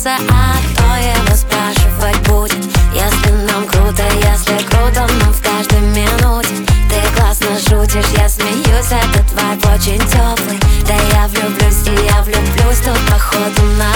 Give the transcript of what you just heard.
смеется, а кто его спрашивать будет? Если нам круто, если круто нам в каждой минуте. Ты классно шутишь, я смеюсь, этот вайб очень теплый. Да я влюблюсь, и я влюблюсь тут походу на